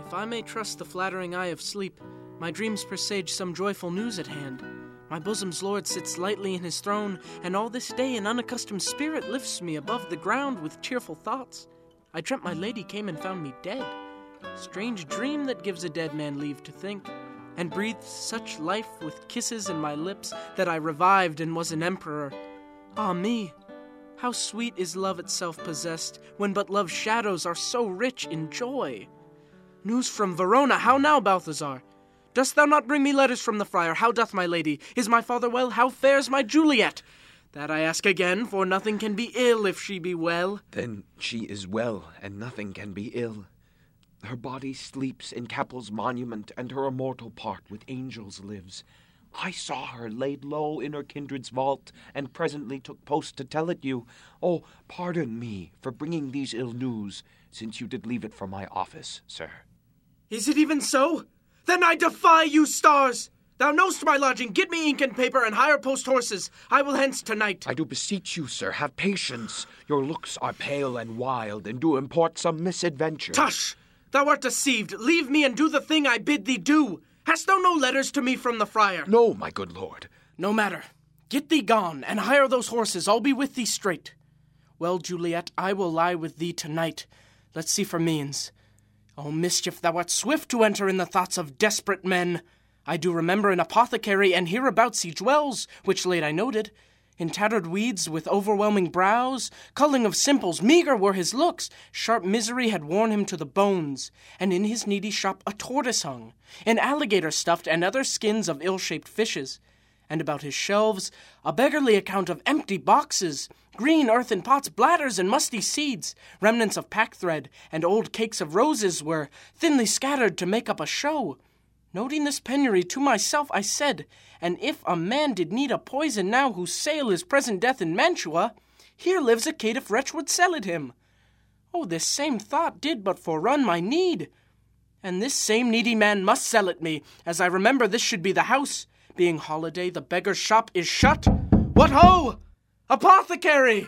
If I may trust the flattering eye of sleep, my dreams presage some joyful news at hand. My bosom's lord sits lightly in his throne, and all this day an unaccustomed spirit lifts me above the ground with cheerful thoughts. I dreamt my lady came and found me dead. Strange dream that gives a dead man leave to think, and breathed such life with kisses in my lips that I revived and was an emperor. Ah me! How sweet is love itself possessed, when but love's shadows are so rich in joy. News from Verona, how now, Balthazar? Dost thou not bring me letters from the friar? How doth my lady? Is my father well? How fares my Juliet? That I ask again, for nothing can be ill if she be well. Then she is well, and nothing can be ill. Her body sleeps in Capel's monument, and her immortal part with angels lives. I saw her laid low in her kindred's vault, and presently took post to tell it you. Oh, pardon me for bringing these ill news, since you did leave it for my office, sir. Is it even so? Then I defy you, stars! Thou know'st my lodging. Get me ink and paper and hire post horses. I will hence tonight. I do beseech you, sir, have patience. Your looks are pale and wild, and do import some misadventure. Tush! Thou art deceived. Leave me and do the thing I bid thee do. Hast thou no letters to me from the friar? No, my good lord. No matter. Get thee gone, and hire those horses. I'll be with thee straight. Well, Juliet, I will lie with thee tonight. Let's see for means. Oh, mischief, thou art swift to enter in the thoughts of desperate men. I do remember an apothecary, and hereabouts he dwells, which late I noted. In tattered weeds, with overwhelming brows, culling of simples, meager were his looks. Sharp misery had worn him to the bones, and in his needy shop a tortoise hung, an alligator stuffed, and other skins of ill-shaped fishes. And about his shelves, a beggarly account of empty boxes, green earthen pots, bladders, and musty seeds, remnants of pack-thread, and old cakes of roses were thinly scattered to make up a show. Noting this penury to myself, I said, and if a man did need a poison now whose sale is present death in Mantua, here lives a caitiff wretch would sell it him. Oh, this same thought did but forerun my need. And this same needy man must sell it me, as I remember this should be the house. Being holiday, the beggar's shop is shut. What ho! Apothecary!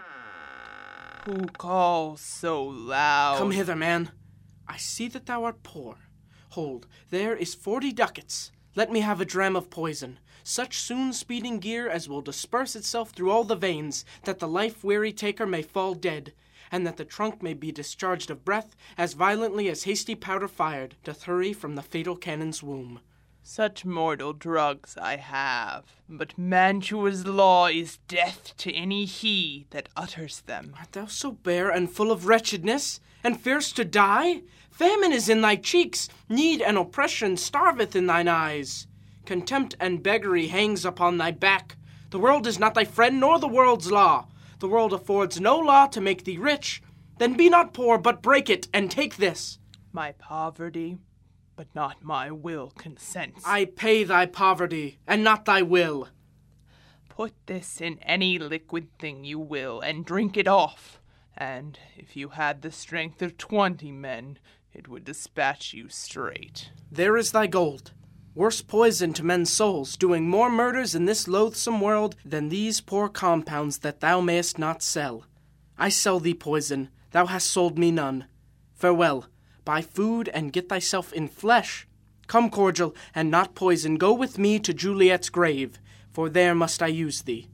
Who calls so loud? Come hither, man. I see that thou art poor. Hold, there is 40 ducats. Let me have a dram of poison, such soon speeding gear as will disperse itself through all the veins, that the life-weary taker may fall dead, and that the trunk may be discharged of breath as violently as hasty powder fired, doth hurry from the fatal cannon's womb. Such mortal drugs I have, but Mantua's law is death to any he that utters them. Art thou so bare and full of wretchedness, and fearst to die? Famine is in thy cheeks, need and oppression starveth in thine eyes. Contempt and beggary hangs upon thy back. The world is not thy friend, nor the world's law. The world affords no law to make thee rich. Then be not poor, but break it, and take this. My poverty, but not my will, consents. I pay thy poverty, and not thy will. Put this in any liquid thing you will, and drink it off. And if you had the strength of 20 men, it would dispatch you straight. There is thy gold. Worse poison to men's souls, doing more murders in this loathsome world than these poor compounds that thou mayest not sell. I sell thee poison, thou hast sold me none. Farewell, buy food and get thyself in flesh. Come, cordial, and not poison, go with me to Juliet's grave, for there must I use thee.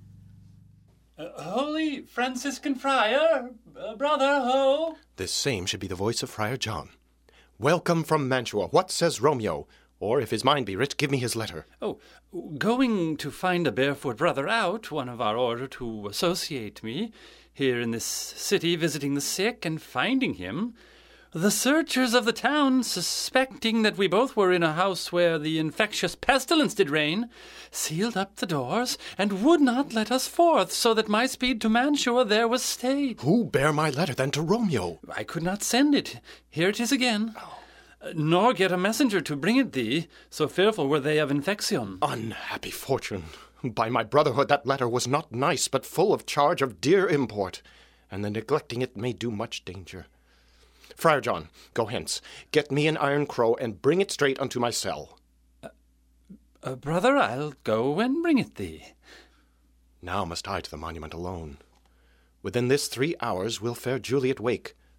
Holy Franciscan friar, brother, ho! This same should be the voice of Friar John. Welcome from Mantua. What says Romeo? Or, if his mind be writ, give me his letter. Oh, going to find a barefoot brother out, one of our order to associate me, here in this city visiting the sick, and finding him, the searchers of the town, suspecting that we both were in a house where the infectious pestilence did reign, sealed up the doors, and would not let us forth, so that my speed to Mantua there was stayed. Who bare my letter then to Romeo? I could not send it. Here it is again. Nor get a messenger to bring it thee, so fearful were they of infection. Unhappy fortune! By my brotherhood, that letter was not nice, but full of charge of dear import, and the neglecting it may do much danger. Friar John, go hence, get me an iron crow, and bring it straight unto my cell. Brother, I'll go and bring it thee. Now must I to the monument alone. Within this 3 hours will fair Juliet wake,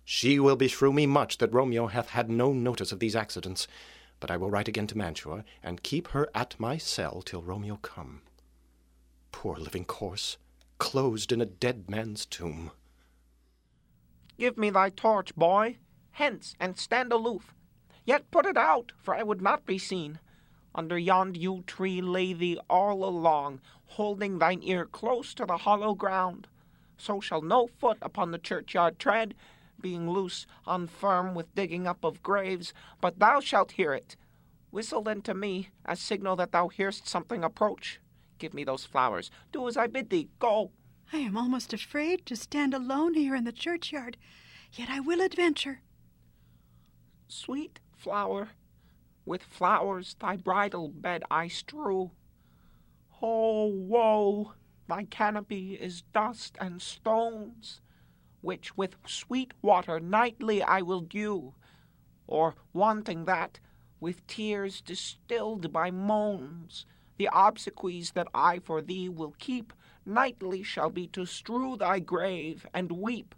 She will beshrew me much that Romeo hath had no notice of these accidents, but I will write again to Mantua, and keep her at my cell till Romeo come. Poor living corse, closed in a dead man's tomb. Give me thy torch, boy. Hence, and stand aloof. Yet put it out, for I would not be seen. Under yond yew tree lay thee all along, holding thine ear close to the hollow ground. So shall no foot upon the churchyard tread, being loose, unfirm with digging up of graves, but thou shalt hear it. Whistle then to me, as signal that thou hear'st something approach. Give me those flowers. Do as I bid thee. Go. I am almost afraid to stand alone here in the churchyard, yet I will adventure. Sweet flower, with flowers thy bridal bed I strew. Oh, woe! Thy canopy is dust and stones, which with sweet water nightly I will dew, or, wanting that, with tears distilled by moans, the obsequies that I for thee will keep nightly shall be to strew thy grave and weep.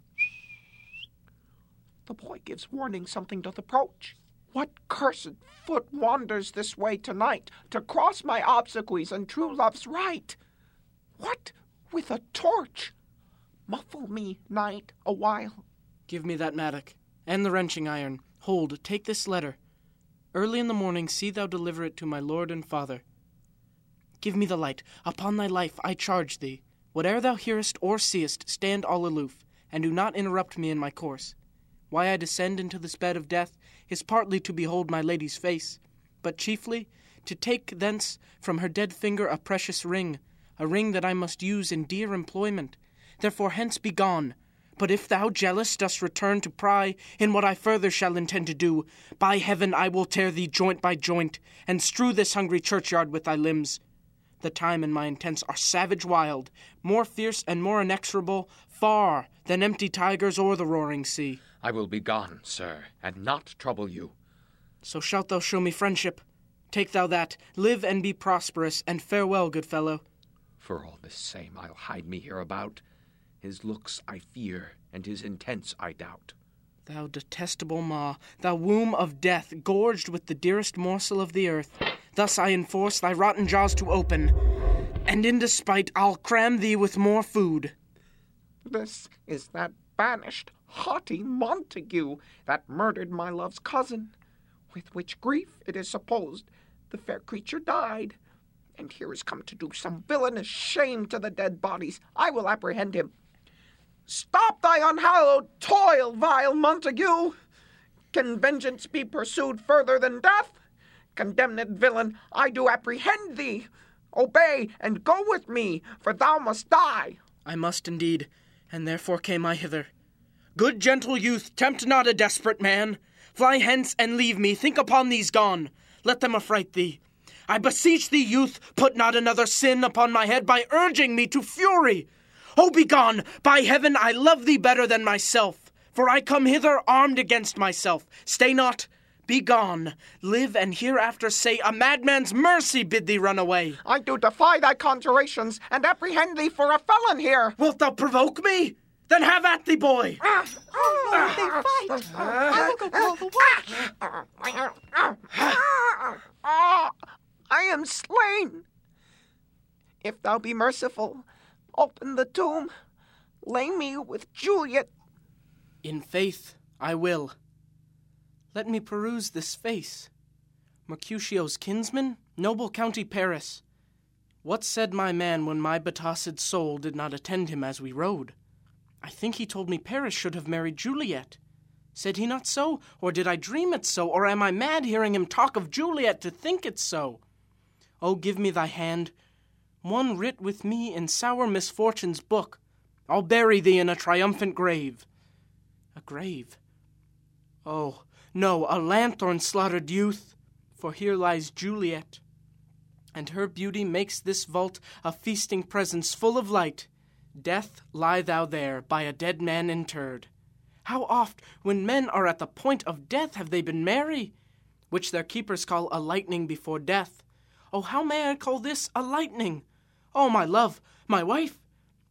The boy gives warning something doth approach. What cursed foot wanders this way tonight to cross my obsequies and true love's right? What, with a torch? Muffle me, knight, awhile. Give me that mattock, and the wrenching iron. Hold, take this letter. Early in the morning see thou deliver it to my lord and father. Give me the light. Upon thy life I charge thee. Whate'er thou hearest or seest, stand all aloof, and do not interrupt me in my course. Why I descend into this bed of death is partly to behold my lady's face, but chiefly to take thence from her dead finger a precious ring, a ring that I must use in dear employment. Therefore hence be gone. But if thou, jealous, dost return to pry in what I further shall intend to do, by heaven I will tear thee joint by joint, and strew this hungry churchyard with thy limbs. The time and my intents are savage wild, more fierce and more inexorable, far than empty tigers or the roaring sea. I will be gone, sir, and not trouble you. So shalt thou show me friendship. Take thou that, live and be prosperous, and farewell, good fellow. For all this same I'll hide me hereabout. His looks I fear, and his intents I doubt. Thou detestable maw, thou womb of death, gorged with the dearest morsel of the earth, thus I enforce thy rotten jaws to open, and in despite I'll cram thee with more food. This is that banished, haughty Montague that murdered my love's cousin, with which grief it is supposed the fair creature died. And here is come to do some villainous shame to the dead bodies. I will apprehend him. Stop thy unhallowed toil, vile Montague! Can vengeance be pursued further than death? Condemned villain, I do apprehend thee. Obey, and go with me, for thou must die. I must indeed, and therefore came I hither. Good gentle youth, tempt not a desperate man. Fly hence and leave me, think upon these gone. Let them affright thee. I beseech thee, youth, put not another sin upon my head by urging me to fury. Oh, begone! By heaven, I love thee better than myself, for I come hither armed against myself. Stay not, be gone. Live, and hereafter say, a madman's mercy bid thee run away. I do defy thy conjurations, and apprehend thee for a felon here. Wilt thou provoke me? Then have at thee, boy. Oh, no, they fight. I will go call the watch. I am slain. If thou be merciful, open the tomb. Lay me with Juliet. In faith, I will. Let me peruse this face. Mercutio's kinsman, noble county Paris. What said my man when my betossed soul did not attend him as we rode? I think he told me Paris should have married Juliet. Said he not so? Or did I dream it so? Or am I mad hearing him talk of Juliet to think it so? Oh, give me thy hand, one writ with me in sour misfortune's book. I'll bury thee in a triumphant grave. A grave? Oh, no, a lanthorn slaughtered youth, for here lies Juliet, and her beauty makes this vault a feasting presence full of light. Death, lie thou there, by a dead man interred. How oft, when men are at the point of death, have they been merry, which their keepers call a lightning before death. Oh, how may I call this a lightning? Oh, my love, my wife,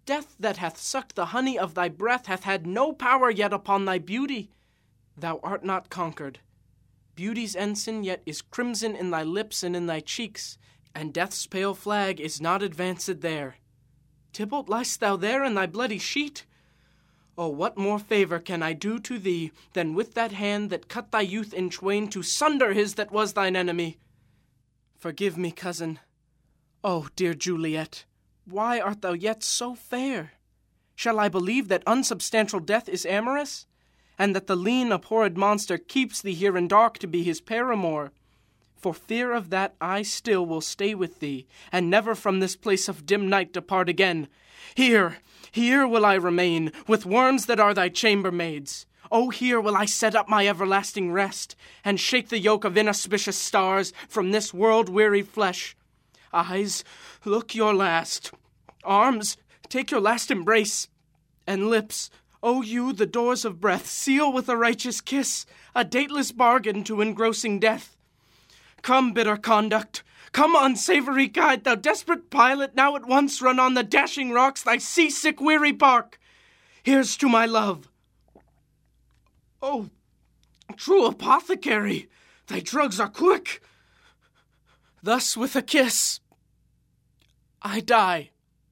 Death that hath sucked the honey of thy breath hath had no power yet upon thy beauty. Thou art not conquered. Beauty's ensign yet is crimson in thy lips and in thy cheeks, and death's pale flag is not advanced there. Tybalt, liest thou there in thy bloody sheet? Oh, what more favor can I do to thee than with that hand that cut thy youth in twain to sunder his that was thine enemy? Forgive me, cousin. Oh, dear Juliet, why art thou yet so fair? Shall I believe that unsubstantial death is amorous, and that the lean, abhorred monster keeps thee here in dark to be his paramour? For fear of that I still will stay with thee, and never from this place of dim night depart again. Here will I remain, with worms that are thy chambermaids. Oh, here will I set up my everlasting rest, and shake the yoke of inauspicious stars from this world-weary flesh. Eyes, look your last. Arms, take your last embrace. And lips, O you, the doors of breath, seal with a righteous kiss, a dateless bargain to engrossing death. Come, bitter conduct, come, unsavory guide, thou desperate pilot, now at once run on the dashing rocks thy seasick weary bark. Here's to my love. Oh, true apothecary, thy drugs are quick. Thus with a kiss, I die.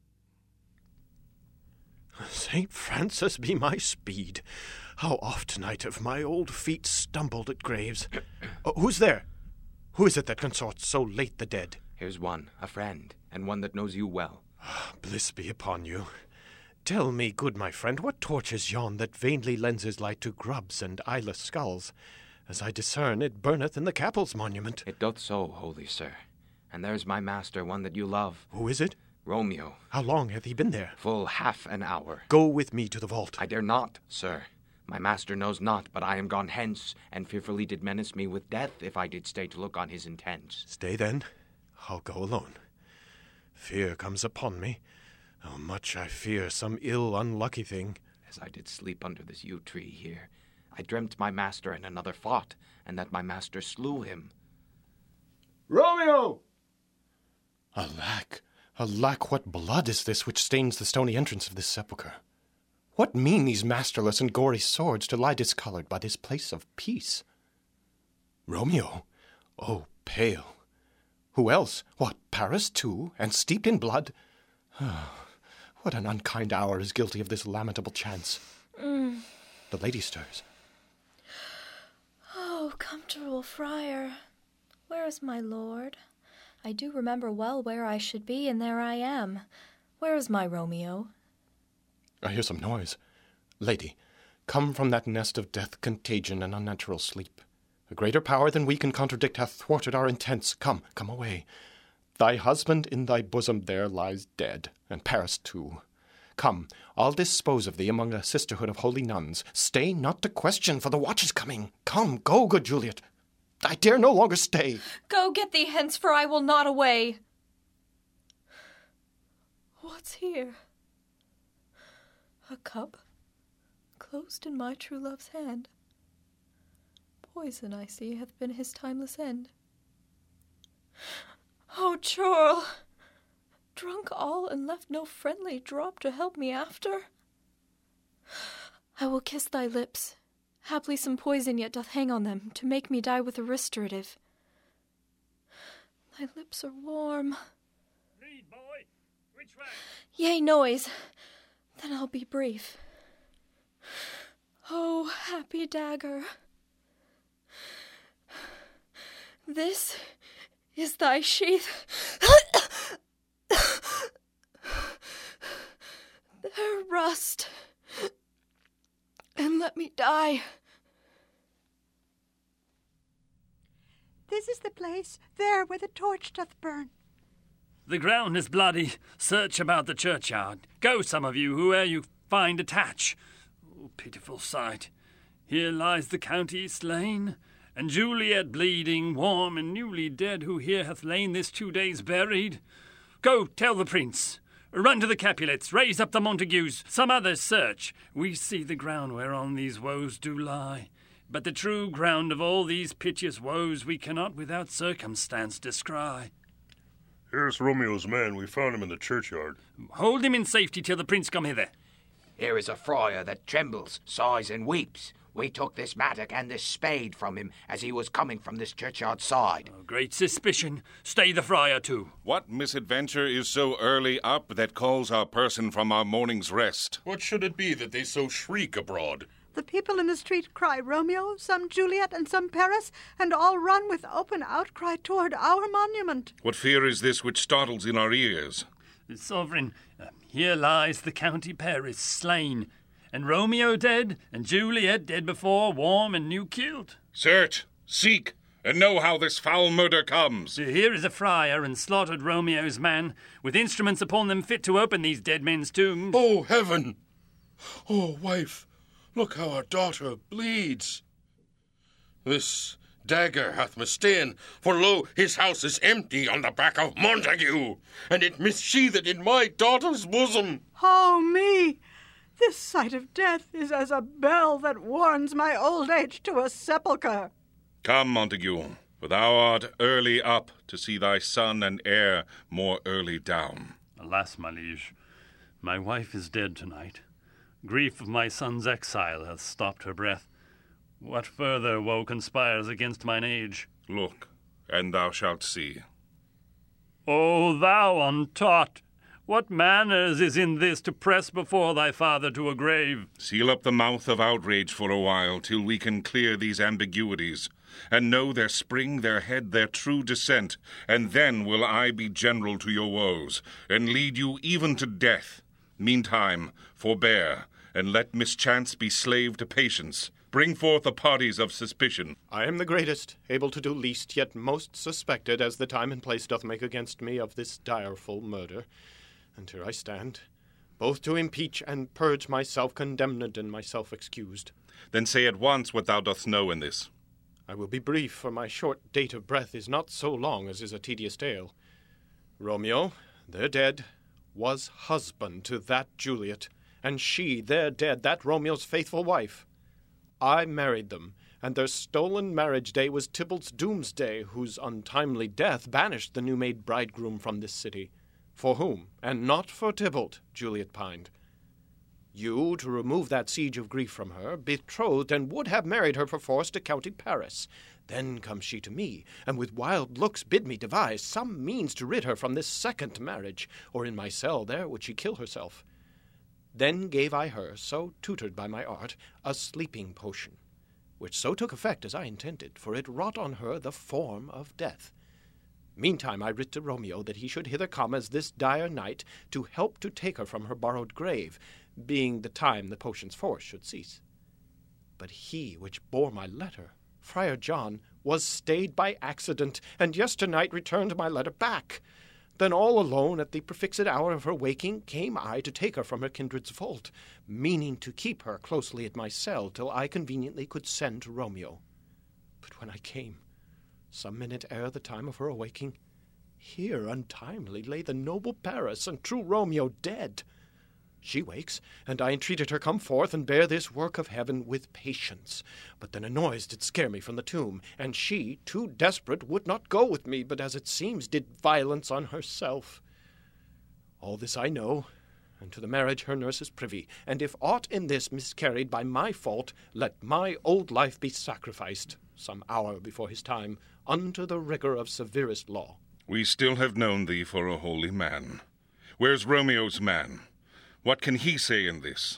St. Francis be my speed. How oft night have my old feet stumbled at graves. Who's there? Who is it that consorts so late the dead? Here's one, a friend, and one that knows you well. Bliss be upon you. Tell me, good my friend, what torch is yon that vainly lends his light to grubs and eyeless skulls? As I discern, it burneth in the Capel's monument. It doth so, holy sir. And there's my master, one that you love. Who is it? Romeo. How long hath he been there? Full half an hour. Go with me to the vault. I dare not, sir. My master knows not, but I am gone hence, and fearfully did menace me with death if I did stay to look on his intents. Stay then. I'll go alone. Fear comes upon me. Oh, much I fear some ill unlucky thing. As I did sleep under this yew tree here, I dreamt my master and another fought, and that my master slew him. Romeo! Alack, what blood is this which stains the stony entrance of this sepulchre? What mean these masterless and gory swords to lie discolored by this place of peace? Romeo? Oh, pale. Who else? What, Paris too, and steeped in blood? What an unkind hour is guilty of this lamentable chance. The lady stirs. Oh, comfortable friar, where is my lord? I do remember well where I should be, and there I am. Where is my Romeo? I hear some noise. Lady, come from that nest of death, contagion, and unnatural sleep. A greater power than we can contradict hath thwarted our intents. Come away. Thy husband in thy bosom there lies dead, and Paris too. Come, I'll dispose of thee among a sisterhood of holy nuns. Stay not to question, for the watch is coming. Come, go, good Juliet. I dare no longer stay. Go, get thee hence, for I will not away. What's here? A cup, closed in my true love's hand. Poison, I see, hath been his timeless end. Oh, churl! Drunk all and left no friendly drop to help me after? I will kiss thy lips. Haply some poison yet doth hang on them, to make me die with a restorative. Thy lips are warm. Read, boy. Which way? Yea, noise. Then I'll be brief. Oh, happy dagger. This is thy sheath. There rust, and let me die. This is the place, there where the torch doth burn. The ground is bloody. Search about the churchyard. Go, some of you, whoe'er you find, attach. Oh, pitiful sight. Here lies the county slain, and Juliet bleeding, warm and newly dead, who here hath lain this 2 days buried. Go, tell the prince. Run to the Capulets, raise up the Montagues, some others search. We see the ground whereon these woes do lie. But the true ground of all these piteous woes we cannot without circumstance descry. Here's Romeo's man. We found him in the churchyard. Hold him in safety till the prince come hither. Here is a friar that trembles, sighs, and weeps. We took this mattock and this spade from him as he was coming from this churchyard side. Great suspicion. Stay the friar too. What misadventure is so early up that calls our person from our morning's rest? What should it be that they so shriek abroad? The people in the street cry Romeo, some Juliet, and some Paris, and all run with open outcry toward our monument. What fear is this which startles in our ears? Sovereign, here lies the County Paris slain, and Romeo dead, and Juliet dead before, warm and new killed. Search, seek, and know how this foul murder comes. Here is a friar and slaughtered Romeo's man, with instruments upon them fit to open these dead men's tombs. Oh, heaven! Oh, wife, look how our daughter bleeds. This dagger hath mista'en, for lo, his house is empty on the back of Montague, and it missheathed in my daughter's bosom. Oh, me! This sight of death is as a bell that warns my old age to a sepulchre. Come, Montague, for thou art early up to see thy son and heir more early down. Alas, my liege, my wife is dead tonight. Grief of my son's exile hath stopped her breath. What further woe conspires against mine age? Look, and thou shalt see. O thou untaught! What manners is in this to press before thy father to a grave? Seal up the mouth of outrage for a while, till we can clear these ambiguities, and know their spring, their head, their true descent, and then will I be general to your woes, and lead you even to death. Meantime, forbear, and let mischance be slave to patience. Bring forth the parties of suspicion. I am the greatest, able to do least, yet most suspected, as the time and place doth make against me of this direful murder. And here I stand, both to impeach and purge myself condemned and myself excused. Then say at once what thou dost know in this. I will be brief, for my short date of breath is not so long as is a tedious tale. Romeo, there dead, was husband to that Juliet, and she, there dead, that Romeo's faithful wife. I married them, and their stolen marriage day was Tybalt's doomsday, whose untimely death banished the new-made bridegroom from this city. For whom, and not for Tybalt, Juliet pined. You, to remove that siege of grief from her, betrothed and would have married her perforce to County Paris. Then comes she to me, and with wild looks bid me devise some means to rid her from this second marriage, or in my cell there would she kill herself. Then gave I her, so tutored by my art, a sleeping potion, which so took effect as I intended, for it wrought on her the form of death. Meantime I writ to Romeo that he should hither come as this dire night to help to take her from her borrowed grave, being the time the potion's force should cease. But he which bore my letter, Friar John, was stayed by accident, and yesternight returned my letter back. Then all alone at the prefixed hour of her waking came I to take her from her kindred's vault, meaning to keep her closely at my cell till I conveniently could send to Romeo. But when I came, some minute ere the time of her awaking, here untimely lay the noble Paris and true Romeo dead. She wakes, and I entreated her come forth and bear this work of heaven with patience. But then a noise did scare me from the tomb, and she, too desperate, would not go with me, but as it seems did violence on herself. All this I know, and to the marriage her nurse is privy, and if aught in this miscarried by my fault, let my old life be sacrificed, some hour before his time, unto the rigor of severest law. We still have known thee for a holy man. Where's Romeo's man? What can he say in this?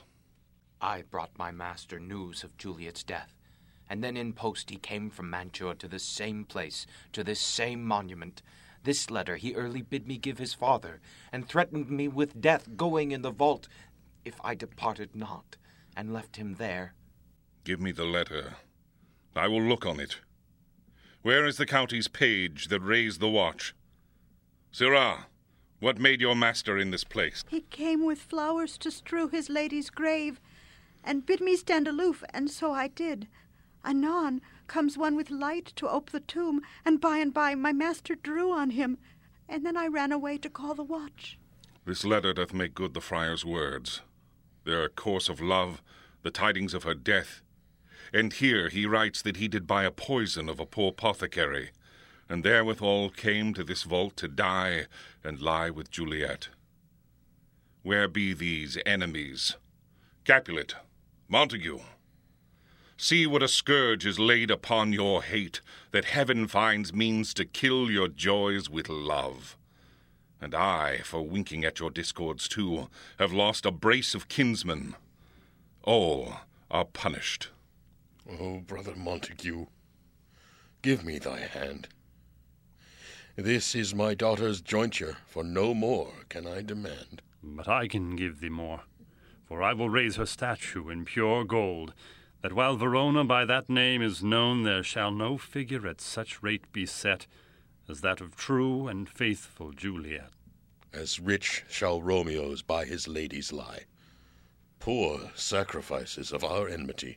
I brought my master news of Juliet's death, and then in post he came from Mantua to this same place, to this same monument. This letter he early bid me give his father, and threatened me with death going in the vault, if I departed not, and left him there. Give me the letter. I will look on it. Where is the county's page that raised the watch? Sirrah, what made your master in this place? He came with flowers to strew his lady's grave, and bid me stand aloof, and so I did. Anon comes one with light to ope the tomb, and by my master drew on him, and then I ran away to call the watch. This letter doth make good the friar's words. Their course of love, the tidings of her death. And here he writes that he did buy a poison of a poor apothecary, and therewithal came to this vault to die and lie with Juliet. Where be these enemies? Capulet, Montague, see what a scourge is laid upon your hate, that heaven finds means to kill your joys with love. And I, for winking at your discords too, have lost a brace of kinsmen. All are punished. Oh, brother Montague, give me thy hand. This is my daughter's jointure, for no more can I demand. But I can give thee more, for I will raise her statue in pure gold, that while Verona by that name is known, there shall no figure at such rate be set as that of true and faithful Juliet. As rich shall Romeo's by his ladies lie, poor sacrifices of our enmity.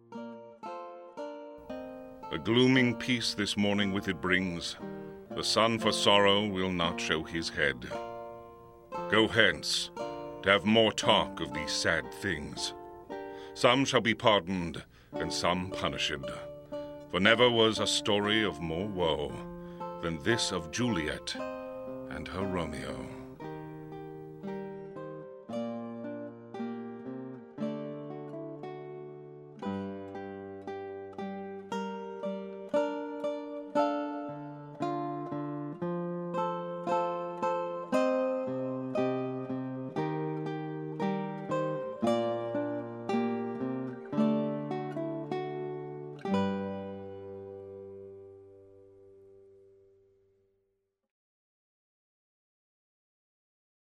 A glooming peace this morning with it brings. The sun for sorrow will not show his head. Go hence, to have more talk of these sad things. Some shall be pardoned, and some punished. For never was a story of more woe than this of Juliet and her Romeo.